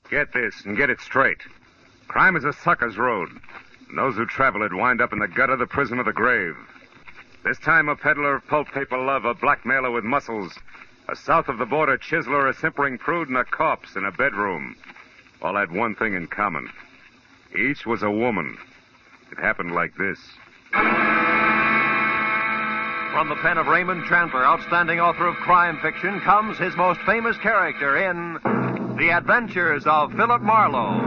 Get this and get it straight. Crime is a sucker's road. And those who travel it wind up in the gutter, the prison, or the grave. This time a peddler of pulp paper love, a blackmailer with muscles, a south of the border chiseler, a simpering prude, and a corpse in a bedroom. All had one thing in common. Each was a woman. It happened like this. From the pen of Raymond Chandler, outstanding author of crime fiction, comes his most famous character in The Adventures of Philip Marlowe.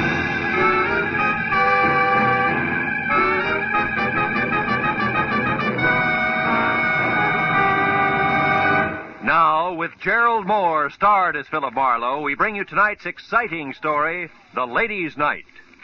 Now, with Gerald Moore starred as Philip Marlowe, we bring you tonight's exciting story, The Ladies' Night.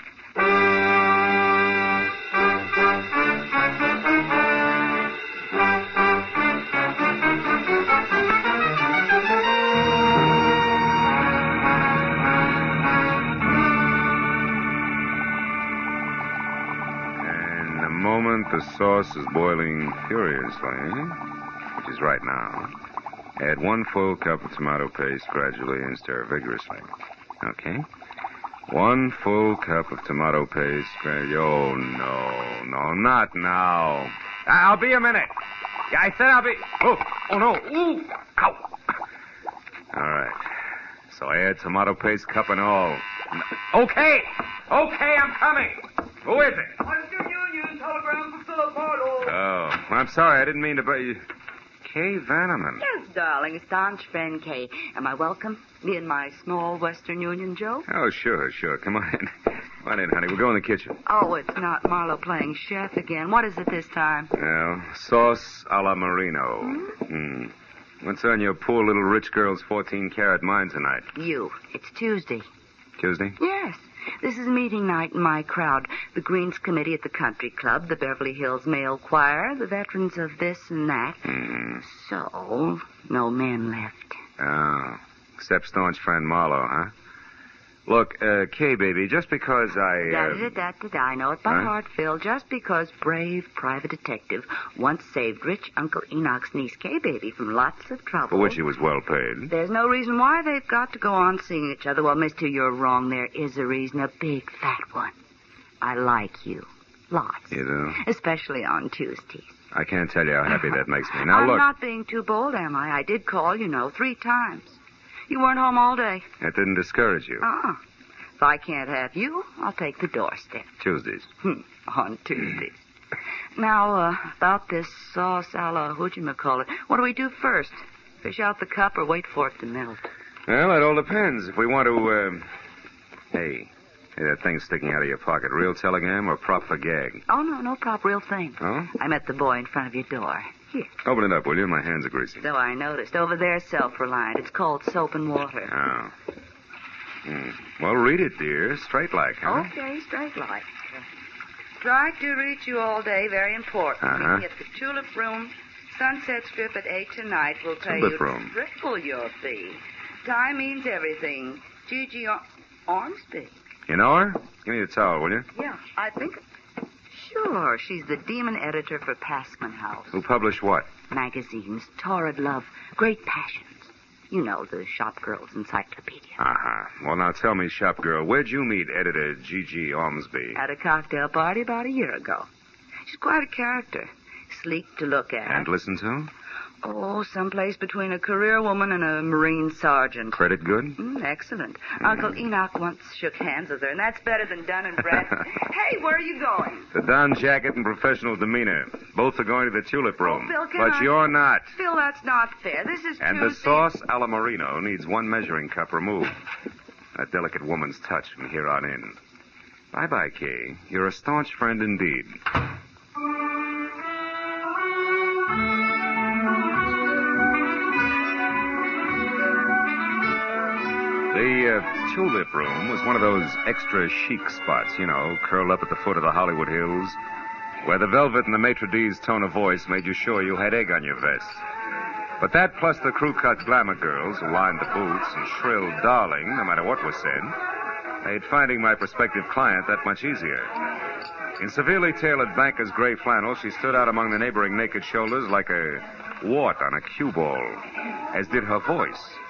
The sauce is boiling furiously, which is right now. Add 1 full cup of tomato paste gradually and stir vigorously. Okay. 1 full cup of tomato paste gradually. Oh, no, not now. I'll be a minute. Yeah, I said I'll be... Oh, no. Ooh, ow. All right. So I add tomato paste, cup and all. Okay, I'm coming. Who is it? Telegram for Philip Marlowe. Oh, I'm sorry. I didn't mean to bug you. Kay Vanneman. Yes, darling. A staunch friend, Kay. Am I welcome? Me and my small Western Union Joe? Oh, sure. Come on in. Come on in, honey. We'll go in the kitchen. Oh, it's not Marlowe playing chef again. What is it this time? Well, sauce a la Marino. What's on your poor little rich girl's 14-carat mind tonight? You. It's Tuesday. Tuesday? Yes. This is meeting night in my crowd. The Greens Committee at the Country Club, the Beverly Hills Male Choir, the veterans of this and that. So, no men left. Oh, except staunch friend Marlowe, huh? Look, Kay, baby, just because I... I know it by heart, Phil. Just because brave private detective once saved rich Uncle Enoch's niece, Kay, baby, from lots of trouble. For which he was well paid. There's no reason why they've got to go on seeing each other. Well, mister, you're wrong. There is a reason, a big fat one. I like you. Lots. You do? Especially on Tuesdays. I can't tell you how happy that makes me. Now, look... I'm not being too bold, am I? I did call, 3 times. You weren't home all day. That didn't discourage you. If I can't have you, I'll take the doorstep. Tuesdays. On Tuesdays. Now, about this sauce a la whatchamacallit. What do we do first? Fish out the cup or wait for it to melt? Well, it all depends. If we want to, Hey, that thing sticking out of your pocket, real telegram or prop for gag? Oh, no prop, real thing. Oh? I met the boy in front of your door. Here. Open it up, will you? My hands are greasy. So I noticed. Over there, self-reliant. It's called soap and water. Oh. Well, read it, dear. Straight like, huh? Okay, straight like. Tried to reach you all day. Very important. Meet me at the Tulip Room, Sunset Strip at 8 tonight. We'll pay you triple your fee. Time means everything. Gigi Ormsby. You know her? Give me the towel, will you? Yeah, I think... Sure, she's the demon editor for Passman House. Who published what? Magazines, Torrid Love, Great Passions. You know, the shop girl's encyclopedia. Well, now tell me, shop girl, where'd you meet editor Gigi Ormsby? At a cocktail party about a year ago. She's quite a character. Sleek to look at. And listen to? Oh, someplace between a career woman and a Marine sergeant. Credit good? Excellent. Uncle Enoch once shook hands with her, and that's better than Dun and Bradstreet. Hey, where are you going? The Don jacket and professional demeanor. Both are going to the Tulip Room. Oh, Phil, but you're not. Phil, that's not fair. This is And Tuesday. the sauce a la Marino needs 1 measuring cup removed. A delicate woman's touch from here on in. Bye-bye, Kay. You're a staunch friend indeed. The Tulip Room was one of those extra chic spots, curled up at the foot of the Hollywood Hills, where the velvet and the maitre d's tone of voice made you sure you had egg on your vest. But that plus the crew-cut glamour girls who lined the booths and shrilled darling no matter what was said, made finding my prospective client that much easier. In severely tailored banker's gray flannel, she stood out among the neighboring naked shoulders like a wart on a cue ball, as did her voice.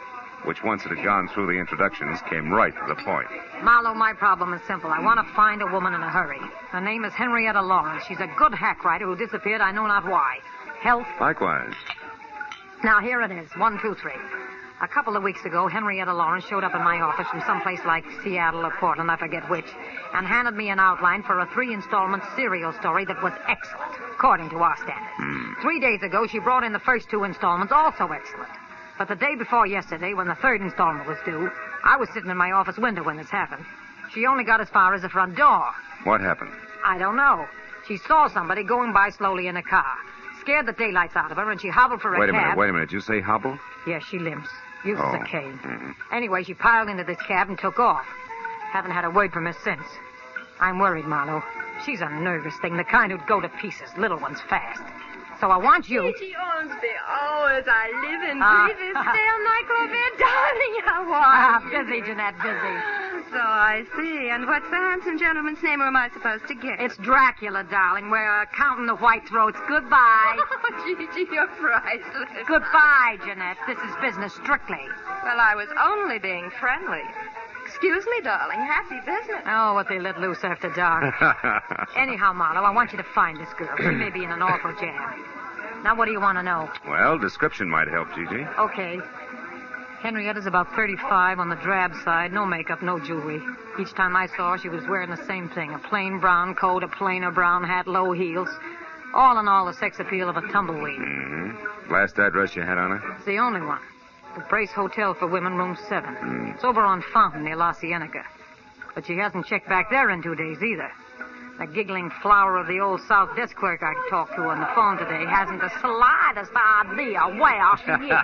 which once it had gone through the introductions, came right to the point. Marlowe, my problem is simple. I want to find a woman in a hurry. Her name is Henrietta Lawrence. She's a good hack writer who disappeared, I know not why. Health? Likewise. Now, here it is. 1, 2, 3. A couple of weeks ago, Henrietta Lawrence showed up in my office from someplace like Seattle or Portland, I forget which, and handed me an outline for a 3-installment serial story that was excellent, according to our standards. 3 days ago, she brought in the first 2 installments, also excellent. But the day before yesterday, when the 3rd installment was due, I was sitting in my office window when this happened. She only got as far as the front door. What happened? I don't know. She saw somebody going by slowly in a car. Scared the daylights out of her, and she hobbled for a cab. Wait a minute. You say hobble? Yes, she limps. Uses a cane. Mm-hmm. Anyway, she piled into this cab and took off. Haven't had a word from her since. I'm worried, Marlowe. She's a nervous thing, the kind who'd go to pieces, little ones fast. So I want you... Gigi Ormsby, as I live and breathe this damn nightclub, darling, how are you? Busy, Jeanette, busy. So I see. And what's the handsome gentleman's name, or am I supposed to guess? It's Dracula, darling. We're counting the white throats. Goodbye. Oh, Gigi, you're priceless. Goodbye, Jeanette. This is business strictly. Well, I was only being friendly. Excuse me, darling. Happy business. Oh, what they let loose after dark. Anyhow, Marlowe, I want you to find this girl. She may be in an awful jam. Now, what do you want to know? Well, description might help, Gigi. Okay. Henrietta's about 35 on the drab side. No makeup, no jewelry. Each time I saw her, she was wearing the same thing. A plain brown coat, a plainer brown hat, low heels. All in all, the sex appeal of a tumbleweed. Mm-hmm. Last address you had on her? It's the only one. The Brace Hotel for Women, room 7. It's over on Fountain near La Cienega. But she hasn't checked back there in 2 days either. The giggling flower of the old South desk clerk I talked to on the phone today hasn't the slightest idea where she is.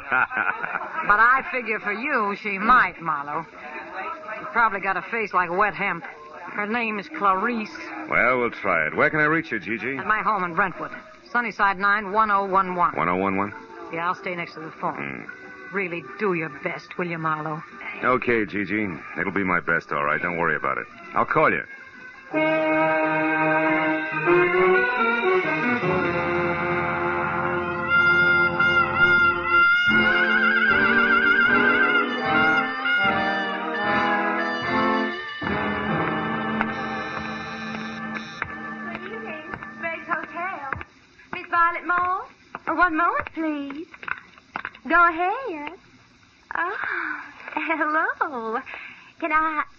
But I figure for you, she might, Marlowe. She's probably got a face like wet hemp. Her name is Clarice. Well, we'll try it. Where can I reach you, Gigi? At my home in Brentwood. Sunnyside 9, 1011. 1011? Yeah, I'll stay next to the phone. Really do your best, will you, Marlowe? Okay, Gigi. It'll be my best, all right. Don't worry about it. I'll call you. Violet Moore? One moment, please. Go ahead. Oh, hello. Can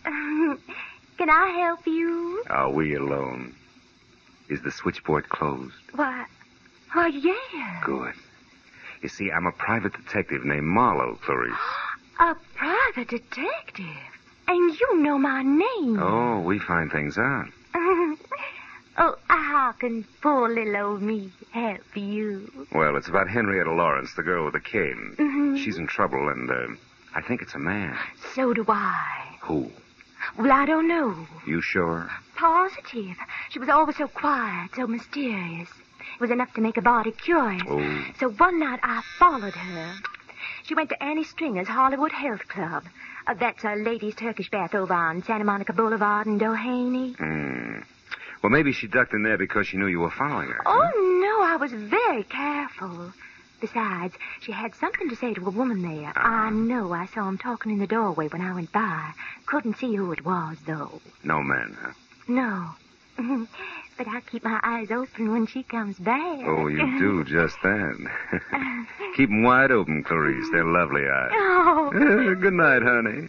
I help you? Are we alone? Is the switchboard closed? Why, yeah. Good. You see, I'm a private detective named Marlowe, Clarice. A private detective? And you know my name. Oh, we find things out. Oh, how can poor little old me help you? Well, it's about Henrietta Lawrence, the girl with the cane. Mm-hmm. She's in trouble, and I think it's a man. So do I. Who? Well, I don't know. You sure? Positive. She was always so quiet, so mysterious. It was enough to make a body curious. Oh. So one night I followed her. She went to Annie Stringer's Hollywood Health Club. That's a ladies' Turkish bath over on Santa Monica Boulevard in Doheny. Well, maybe she ducked in there because she knew you were following her. Oh, no, I was very careful. Besides, she had something to say to a woman there. I know I saw him talking in the doorway when I went by. Couldn't see who it was, though. No man, huh? No. But I keep my eyes open when she comes back. Oh, you do just that. Keep them wide open, Clarice. They're lovely eyes. Oh. Good night, honey.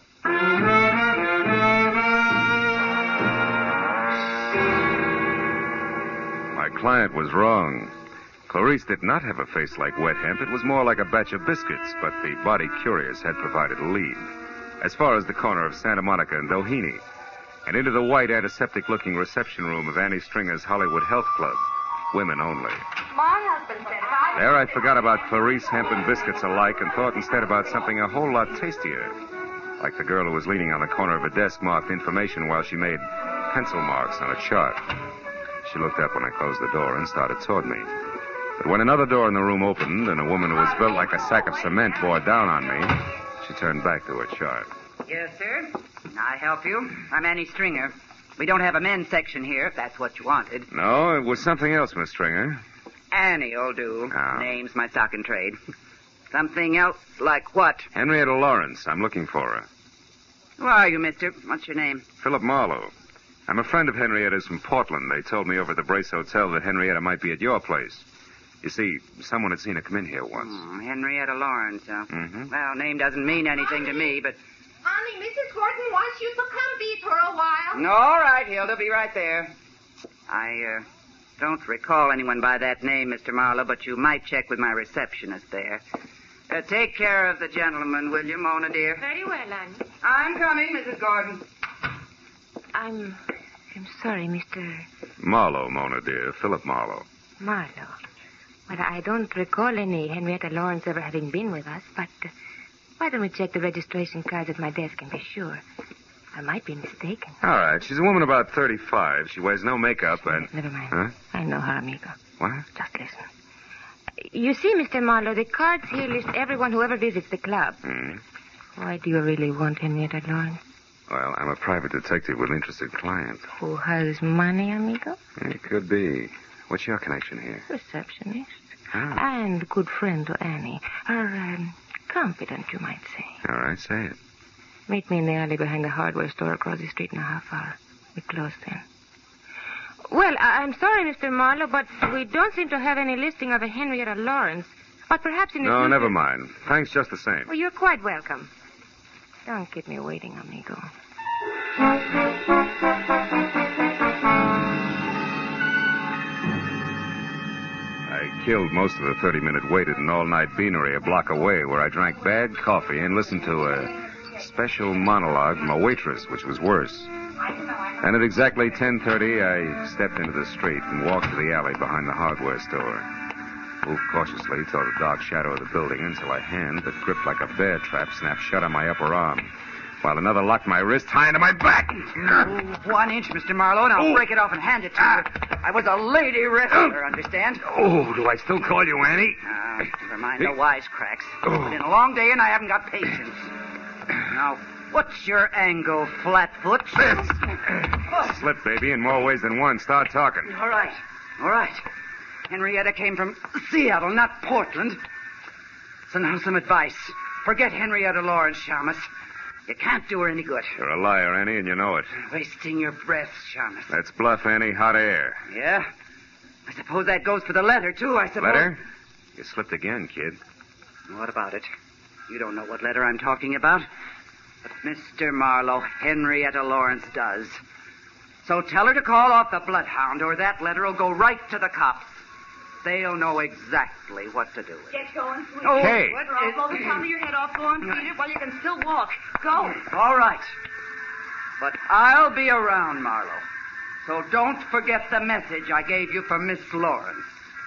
My client was wrong. Clarice did not have a face like wet hemp. It was more like a batch of biscuits, but the body curious had provided a lead. As far as the corner of Santa Monica and Doheny, and into the white, antiseptic-looking reception room of Annie Stringer's Hollywood Health Club. Women only. My husband said There I forgot about Clarice, hemp, and biscuits alike and thought instead about something a whole lot tastier. Like the girl who was leaning on the corner of a desk marked information while she made pencil marks on a chart. She looked up when I closed the door and started toward me. But when another door in the room opened and a woman who was built like a sack of cement bore down on me, she turned back to her chart. Yes, sir. I help you. I'm Annie Stringer. We don't have a men's section here, if that's what you wanted. No, it was something else, Miss Stringer. Annie'll do. Oh. Name's my stock in trade. Something else? Like what? Henrietta Lawrence. I'm looking for her. Who are you, mister? What's your name? Philip Marlowe. I'm a friend of Henrietta's from Portland. They told me over at the Brace Hotel that Henrietta might be at your place. You see, someone had seen her come in here once. Henrietta Lawrence, huh? Mm-hmm. Well, name doesn't mean anything to me, but... Honey, Mrs. Gordon wants you to come be for a while. All right, Hilda, be right there. I don't recall anyone by that name, Mr. Marlowe, but you might check with my receptionist there. Take care of the gentleman, will you, Mona, dear? Very well, Annie. I'm coming, Mrs. Gordon. I'm sorry, Mr. Marlowe, Mona, dear. Philip Marlowe. Marlowe. Well, I don't recall any Henrietta Lawrence ever having been with us, but why don't we check the registration cards at my desk and be sure? I might be mistaken. All right. She's a woman about 35. She wears no makeup and... Never mind. Huh? I know her, amigo. What? Just listen. You see, Mr. Marlowe, the cards here list everyone who ever visits the club. Why do you really want Henrietta Lawrence? Well, I'm a private detective with interested clients. Who has money, amigo? It could be. What's your connection here? Receptionist. Ah. And good friend to Annie. Her confidant, you might say. All right, say it. Meet me in the alley behind the hardware store across the street in a half hour. We close then. Well, I'm sorry, Mr. Marlowe, but we don't seem to have any listing of a Henrietta Lawrence. But perhaps in the No, future... never mind. Thanks just the same. Well, you're quite welcome. Don't keep me waiting, amigo. I killed most of the 30-minute wait at an all-night beanery a block away where I drank bad coffee and listened to a special monologue from a waitress, which was worse. And at exactly 10:30, I stepped into the street and walked to the alley behind the hardware store. Moved cautiously toward the dark shadow of the building until a hand that gripped like a bear trap snapped shut on my upper arm, while another locked my wrist high into my back. 1 inch, Mr. Marlowe, and I'll break it off and hand it to you. I was a lady wrestler, understand? Oh, do I still call you Annie? Never mind the wisecracks. It's been a long day, and I haven't got patience. Now, what's your angle, Flatfoot? Slip, baby, in more ways than one. Start talking. All right. Henrietta came from Seattle, not Portland. So now some advice. Forget Henrietta Lawrence, Shamus. You can't do her any good. You're a liar, Annie, and you know it. Wasting your breath, Shamus. That's bluff, Annie. Hot air. Yeah? I suppose that goes for the letter, too, I suppose. Letter? You slipped again, kid. What about it? You don't know what letter I'm talking about. But Mr. Marlowe, Henrietta Lawrence does. So tell her to call off the bloodhound, or that letter will go right to the cops. They'll know exactly what to do with it. Get going, sweetie. Oh, Hey. What? I'll blow the top of your head off. Go on, Peter. Well, you can still walk. Go. All right. But I'll be around, Marlowe. So don't forget the message I gave you for Miss Lawrence.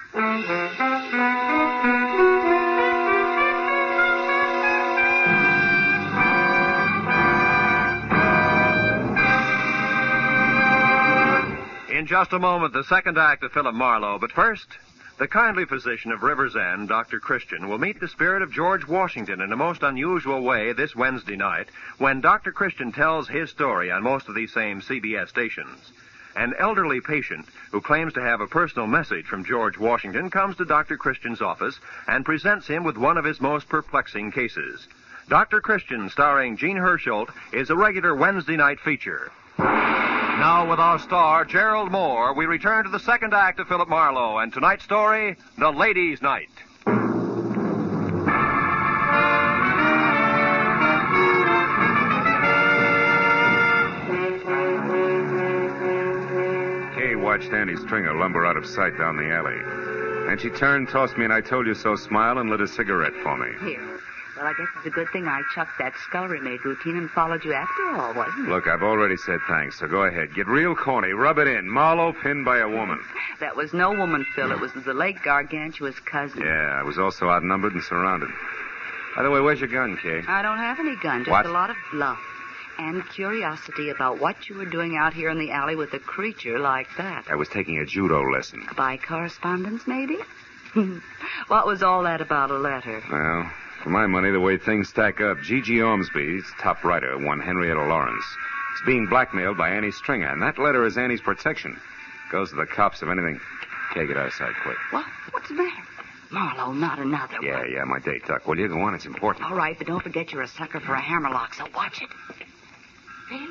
In just a moment, the second act of Philip Marlowe. But first, the kindly physician of River's End, Dr. Christian, will meet the spirit of George Washington in a most unusual way this Wednesday night when Dr. Christian tells his story on most of these same CBS stations. An elderly patient who claims to have a personal message from George Washington comes to Dr. Christian's office and presents him with one of his most perplexing cases. Dr. Christian, starring Gene Hersholt, is a regular Wednesday night feature. Now, with our star, Gerald Moore, we return to the second act of Philip Marlowe and tonight's story, The Ladies' Night. Kay watched Annie Stringer lumber out of sight down the alley. And she turned, tossed me an I told you so smile, and lit a cigarette for me. Here. Well, I guess it's a good thing I chucked that scullery maid routine and followed you after all, wasn't it? Look, I've already said thanks, so go ahead. Get real corny. Rub it in. Marlowe pinned by a woman. That was no woman, Phil. It was the late gargantuous cousin. Yeah, I was also outnumbered and surrounded. By the way, where's your gun, Kay? I don't have any gun, just What? a lot of bluff and curiosity about what you were doing out here in the alley with a creature like that. I was taking a judo lesson. By correspondence, maybe? What was all that about a letter? Well, for my money, the way things stack up, Gigi Ormsby's top writer, one Henrietta Lawrence, is being blackmailed by Annie Stringer, and that letter is Annie's protection. Goes to the cops if anything. Kay, get outside quick. What? What's the matter? Marlowe, not another one. Yeah, my date, Duck. Will you go on? It's important. All right, but don't forget you're a sucker for a hammerlock, so watch it. Really?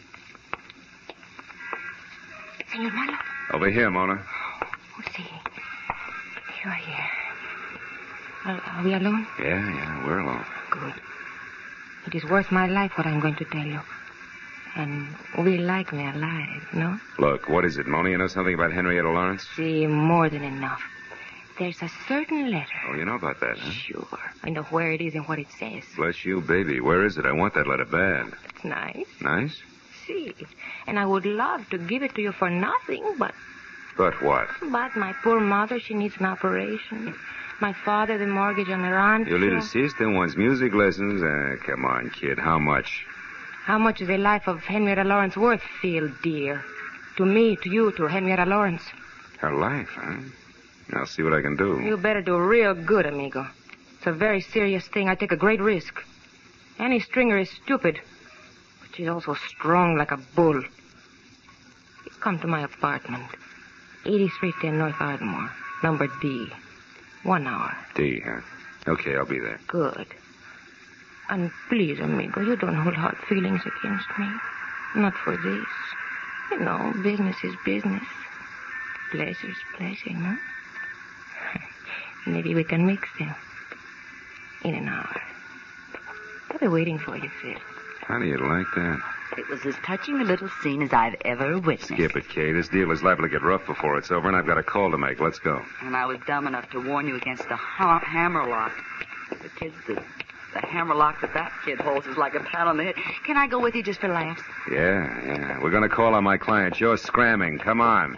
Senor Marlowe? Over here, Mona. Oh, see. You are here. Are we alone? Yeah, we're alone. Good. It is worth my life what I'm going to tell you. And we like me alive, no? Look, what is it, Mona? You know something about Henrietta Lawrence? See, more than enough. There's a certain letter. Oh, you know about that, huh? Sure. I know where it is and what it says. Bless you, baby. Where is it? I want that letter bad. It's nice. Nice? See, and I would love to give it to you for nothing, but... But what? But my poor mother, she needs an operation. My father, the mortgage on her aunt. Your little sister wants music lessons. Come on, kid. How much? How much is the life of Henrietta Lawrence worth, Phil, dear? To me, to you, to Henrietta Lawrence. Her life, huh? I'll see what I can do. You better do real good, amigo. It's a very serious thing. I take a great risk. Annie Stringer is stupid, but she's also strong like a bull. Come to my apartment. 8310 North Ardmore. Number D. 1 hour. D, huh? Okay, I'll be there. Good. And please, amigo, you don't hold hard feelings against me. Not for this. You know, business is business. Pleasure's pleasure, no? Maybe we can mix them. In an hour. I'll be waiting for you, Phil. How do you like that? It was as touching a little scene as I've ever witnessed. Skip it, Kay. This deal is liable to get rough before it's over, and I've got a call to make. Let's go. And I was dumb enough to warn you against the hammerlock. The hammerlock that kid holds is like a pat on the head. Can I go with you just for laughs? Yeah. We're going to call on my client. You're scramming. Come on.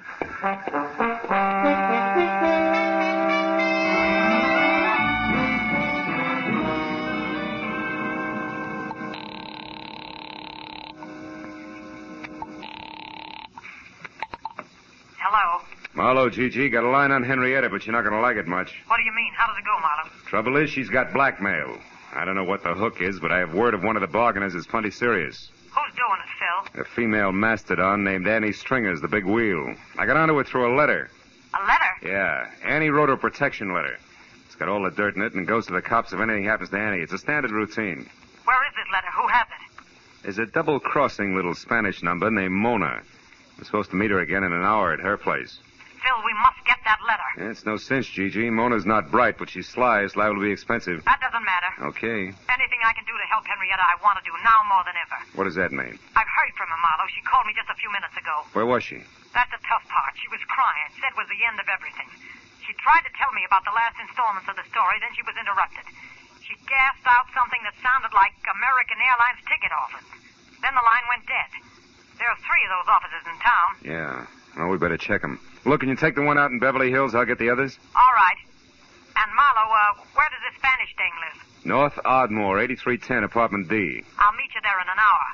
Hello. Marlowe, Gigi, got a line on Henrietta, but you're not going to like it much. What do you mean? How does it go, Marlowe? Trouble is, she's got blackmail. I don't know what the hook is, but I have word of one of the bargainers is plenty serious. Who's doing it, Phil? A female mastodon named Annie Stringer's the big wheel. I got onto it through a letter. A letter? Yeah. Annie wrote her protection letter. It's got all the dirt in it and goes to the cops if anything happens to Annie. It's a standard routine. Where is this letter? Who has it? There's a double-crossing little Spanish number named Mona. We're supposed to meet her again in an hour at her place. Phil, we must get that letter. Yeah, it's no cinch, Gigi. Mona's not bright, but she's sly. It's liable to be expensive. That doesn't matter. Okay. Anything I can do to help Henrietta, I want to do now more than ever. What does that mean? I've heard from her, Marlowe. She called me just a few minutes ago. Where was she? That's the tough part. She was crying. Said it was the end of everything. She tried to tell me about the last installments of the story, then she was interrupted. She gasped out something that sounded like American Airlines ticket office. Then the line went dead. There are 3 of those offices in town. Yeah. Well, we better check them. Look, can you take the one out in Beverly Hills? I'll get the others. All right. And, Marlowe, where does this Spanish thing live? North Ardmore, 8310, apartment D. I'll meet you there in an hour.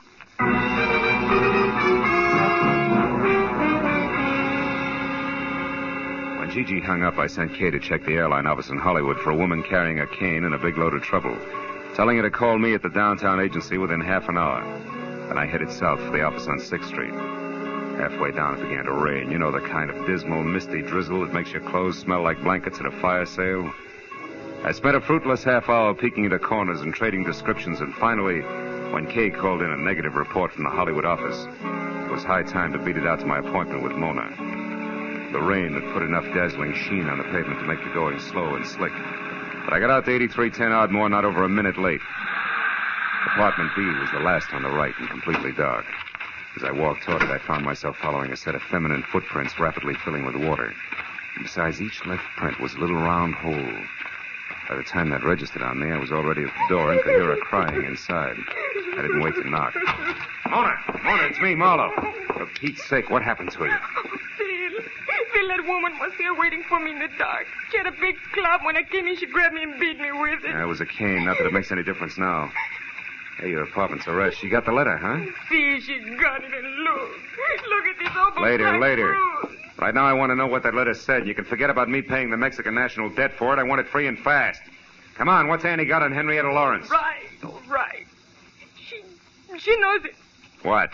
When Gigi hung up, I sent Kay to check the airline office in Hollywood for a woman carrying a cane and a big load of trouble, telling her to call me at the downtown agency within half an hour. Then I headed south for the office on 6th Street. Halfway down, it began to rain. You know, the kind of dismal, misty drizzle that makes your clothes smell like blankets at a fire sale. I spent a fruitless half hour peeking into corners and trading descriptions, and finally, when Kay called in a negative report from the Hollywood office, it was high time to beat it out to my appointment with Mona. The rain had put enough dazzling sheen on the pavement to make the going slow and slick. But I got out to 8310 Ardmore not over a minute late. Apartment B was the last on the right and completely dark. As I walked toward it, I found myself following a set of feminine footprints rapidly filling with water. And besides each left print was a little round hole. By the time that registered on me, I was already at the door and could hear her crying inside. I didn't wait to knock. Mona, it's me, Marlowe. For Pete's sake, what happened to you? Phil, that woman was there waiting for me in the dark. She had a big club. When I came in, she grabbed me and beat me with it. It was a cane. Not that it makes any difference now. Hey, your apartment's a rest. She got the letter, huh? See, she got it, and look. Look at this awful Later. bruise. Right now I want to know what that letter said. You can forget about me paying the Mexican national debt for it. I want it free and fast. Come on, what's Annie got on Henrietta Lawrence? Right, all right. She knows it. What?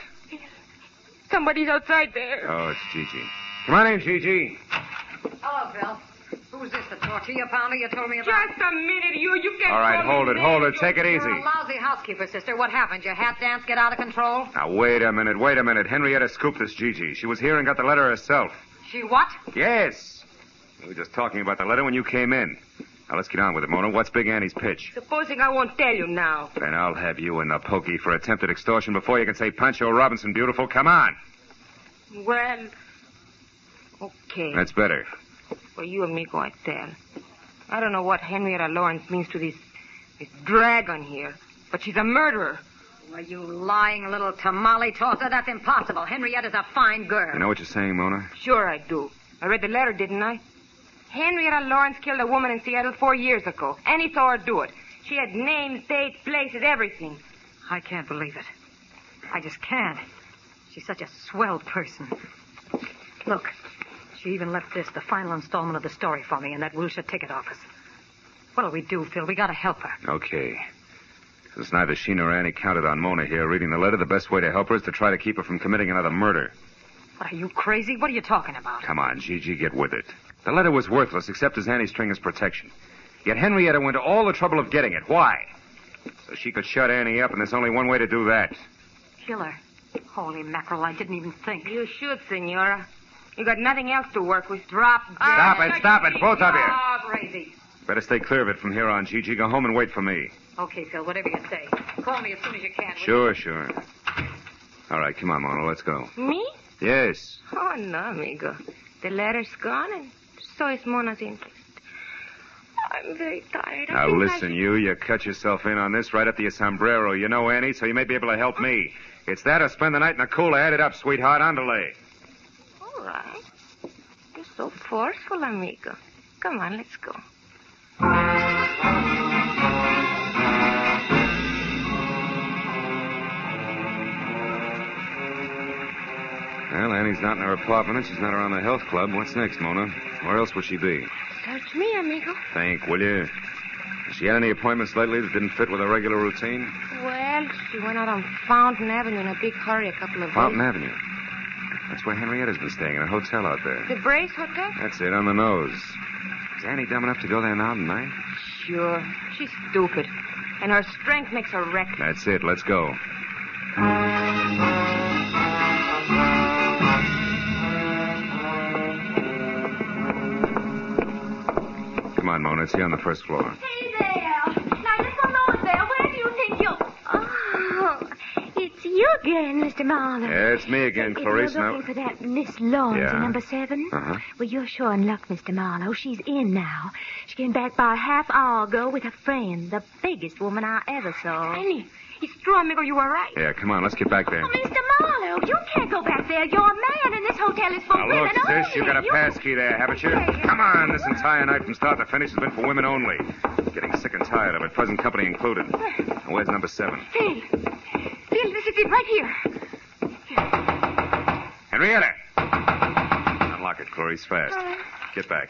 Somebody's outside there. Oh, it's Gigi. Come on in, Gigi. Hello, Bill. Who's this, the tortilla pounder you told me about? Just a minute, you can't... All right, hold it. Take it easy. You're a lousy housekeeper, sister. What happened? Your hat dance get out of control? Now, wait a minute. Henrietta scooped this Gigi. She was here and got the letter herself. She what? Yes. We were just talking about the letter when you came in. Now, let's get on with it, Mona. What's Big Annie's pitch? Supposing I won't tell you now. Then I'll have you in the pokey for attempted extortion before you can say Pancho Robinson beautiful. Come on. Well, okay. That's better. Well, you and me go and tell. I don't know what Henrietta Lawrence means to this dragon here, but she's a murderer. Well, you lying little tamale tosser. That's impossible. Henrietta's a fine girl. You know what you're saying, Mona? Sure I do. I read the letter, didn't I? Henrietta Lawrence killed a woman in Seattle 4 years ago. Annie saw her do it. She had names, dates, places, everything. I can't believe it. I just can't. She's such a swell person. Look, she even left this, the final installment of the story, for me in that Wilshire ticket office. What'll we do, Phil? We gotta help her. Okay. Since neither she nor Annie counted on Mona here reading the letter, the best way to help her is to try to keep her from committing another murder. What, are you crazy? What are you talking about? Come on, Gigi, get with it. The letter was worthless except as Annie Stringer's protection. Yet Henrietta went to all the trouble of getting it. Why? So she could shut Annie up, and there's only one way to do that. Kill her. Holy mackerel, I didn't even think. You should, Senora. You got nothing else to work with. Drop dead. Stop it, both of you. Oh, crazy. Better stay clear of it from here on, Gigi. Go home and wait for me. Okay, Phil, whatever you say. Call me as soon as you can. Sure. All right, come on, Mona, let's go. Me? Yes. Oh, no, amigo. The letter's gone, and so is Mona's interest. I'm very tired. Now, listen, you cut yourself in on this right up to your sombrero. You know Annie, so you may be able to help me. It's that or spend the night in a cooler. Add it up, sweetheart. Andale. All right. You're so forceful, amigo. Come on, let's go. Well, Annie's not in her apartment, and she's not around the health club. What's next, Mona? Where else would she be? Search me, amigo. Think, will you? Has she had any appointments lately that didn't fit with her regular routine? Well, she went out on Fountain Avenue in a big hurry a couple of Fountain days. Avenue? That's where Henrietta's been staying, in a hotel out there. The Brace Hotel? That's it, on the nose. Is Annie dumb enough to go there now tonight? Sure. She's stupid. And her strength makes her reckless. That's it. Let's go. Come on, Mona. It's here on the first floor. Hey there. Now, just alone there. Where do you think you'll... Oh, it's you again, Mr. Marlowe. Yeah, it's me again, Clarice. If you're looking for that Miss Lawrence in number 7. Uh-huh. Well, you're sure in luck, Mr. Marlowe. She's in now. She came back about a half hour ago with a friend, the biggest woman I ever saw. Annie, it's true, amigo. You were right. Yeah, come on. Let's get back there. Oh, Mr. Marlowe, you can't go back there. You're a man, and this hotel is for Now, women look, only. sis, you got a pass key there, haven't you? Come on. This entire night from start to finish has been for women only. Getting sick and tired of it, present company included. Now, where's number 7? Phil, this is it right here. Henrietta! Unlock it, Clarice, fast. Get back.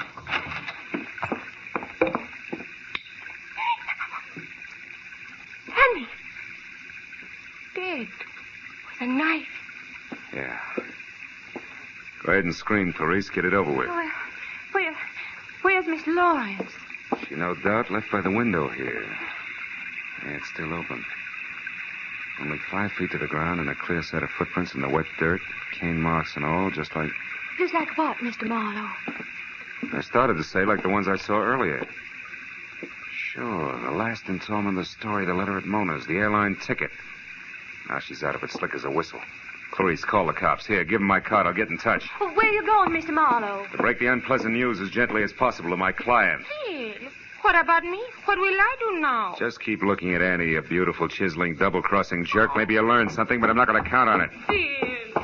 Annie. Dead. With a knife. Yeah. Go ahead and scream, Clarice. Get it over with. Where's Miss Lawrence? She, no doubt, left by the window here. Yeah, it's still open. Only 5 feet to the ground and a clear set of footprints in the wet dirt, cane marks and all, just like... Just like what, Mr. Marlowe? I started to say like the ones I saw earlier. Sure, the last installment of the story, the letter at Mona's, the airline ticket. Now she's out of it, slick as a whistle. Clarice, call the cops. Here, give them my card. I'll get in touch. Well, where are you going, Mr. Marlowe? To break the unpleasant news as gently as possible to my client. Phil, what about me? What will I do now? Just keep looking at Annie, you beautiful, chiseling, double-crossing jerk. Maybe you'll learn something, but I'm not going to count on it. Phil.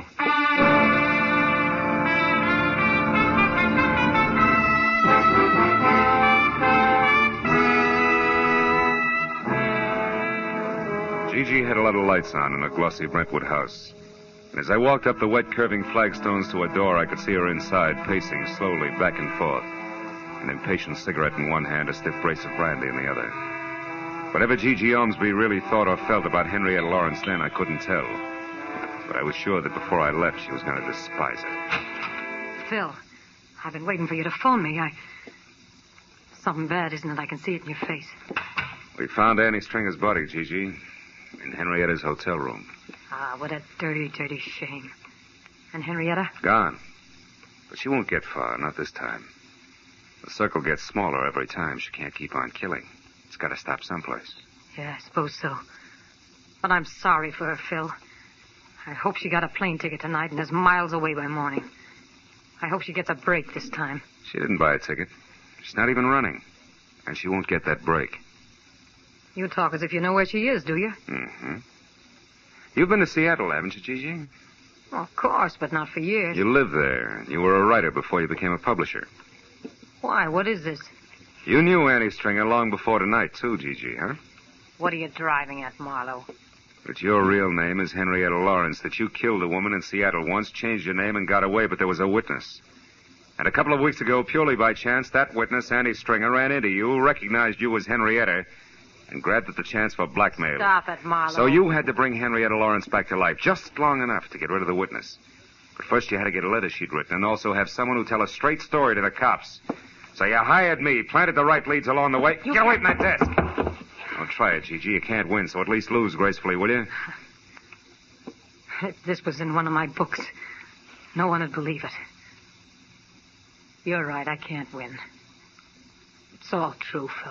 Gigi had a lot of lights on in a glossy Brentwood house. And as I walked up the wet, curving flagstones to a door, I could see her inside, pacing slowly back and forth. An impatient cigarette in one hand, a stiff brace of brandy in the other. Whatever Gigi Ormsby really thought or felt about Henrietta Lawrence then, I couldn't tell. But I was sure that before I left, she was going to despise it. Phil, I've been waiting for you to phone me. Something bad, isn't it? I can see it in your face. We found Annie Stringer's body, Gigi, in Henrietta's hotel room. Ah, what a dirty, dirty shame. And Henrietta? Gone. But she won't get far, not this time. The circle gets smaller every time. She can't keep on killing. It's got to stop someplace. Yeah, I suppose so. But I'm sorry for her, Phil. I hope she got a plane ticket tonight and is miles away by morning. I hope she gets a break this time. She didn't buy a ticket. She's not even running. And she won't get that break. You talk as if you know where she is, do you? Mm-hmm. You've been to Seattle, haven't you, Gigi? Well, of course, but not for years. You lived there. You were a writer before you became a publisher. Why? What is this? You knew Annie Stringer long before tonight, too, Gigi, huh? What are you driving at, Marlowe? That your real name is Henrietta Lawrence, that you killed a woman in Seattle once, changed your name, and got away, but there was a witness. And a couple of weeks ago, purely by chance, that witness, Annie Stringer, ran into you, recognized you as Henrietta, and grabbed at the chance for blackmail. Stop it, Marlowe. So you had to bring Henrietta Lawrence back to life, just long enough to get rid of the witness. But first you had to get a letter she'd written, and also have someone who tell a straight story to the cops. So you hired me, planted the right leads along the way. Get away from that desk! Don't try it, Gigi. You can't win, so at least lose gracefully, will you? If this was in one of my books, no one would believe it. You're right, I can't win. It's all true, Phil.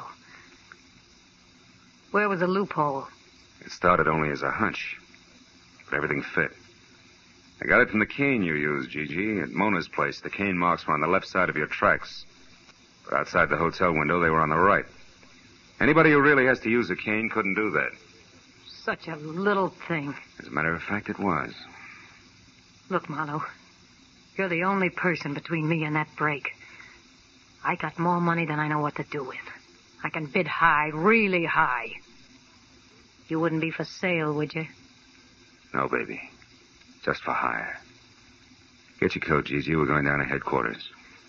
Where was the loophole? It started only as a hunch, but everything fit. I got it from the cane you used, Gigi, at Mona's place. The cane marks were on the left side of your tracks. But outside the hotel window, they were on the right. Anybody who really has to use a cane couldn't do that. Such a little thing. As a matter of fact, it was. Look, Marlowe, you're the only person between me and that break. I got more money than I know what to do with. I can bid high, really high. You wouldn't be for sale, would you? No, baby. Just for hire. Get your coat, Gigi. We're going down to headquarters.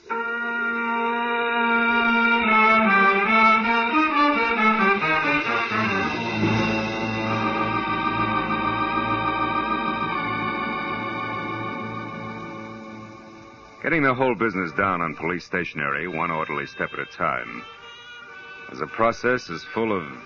Getting the whole business down on police stationery, one orderly step at a time, was a process as full as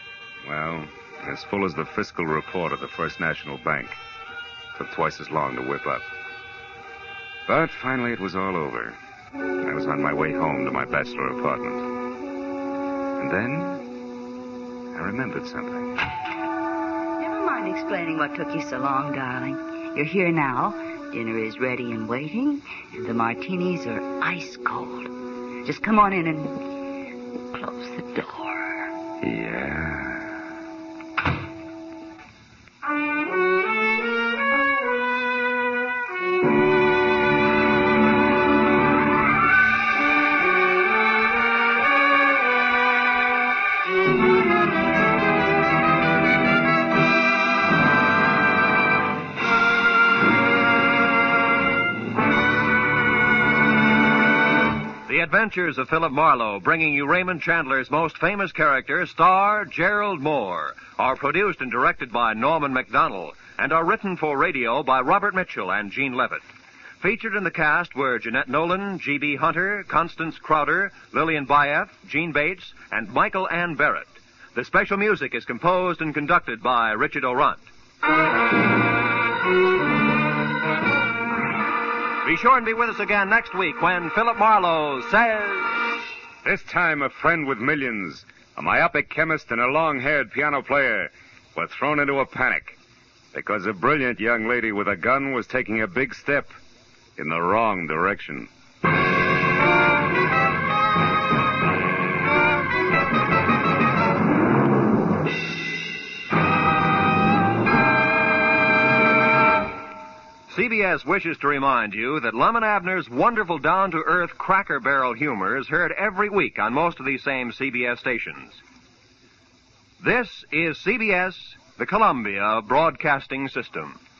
the fiscal report of the First National Bank. Took twice as long to whip up. But finally it was all over. I was on my way home to my bachelor apartment. And then I remembered something. Never mind explaining what took you so long, darling. You're here now. Dinner is ready and waiting, and the martinis are ice cold. Just come on in and close the door. Yeah. Adventures of Philip Marlowe, bringing you Raymond Chandler's most famous character, star Gerald Moore, are produced and directed by Norman MacDonald and are written for radio by Robert Mitchell and Gene Levitt. Featured in the cast were Jeanette Nolan, G.B. Hunter, Constance Crowder, Lillian Bayef, Gene Bates, and Michael Ann Barrett. The special music is composed and conducted by Richard O'Runt. Be sure and be with us again next week when Philip Marlowe says... This time a friend with millions, a myopic chemist and a long-haired piano player were thrown into a panic because a brilliant young lady with a gun was taking a big step in the wrong direction. CBS wishes to remind you that Lum and Abner's wonderful down-to-earth Cracker Barrel humor is heard every week on most of these same CBS stations. This is CBS, the Columbia Broadcasting System.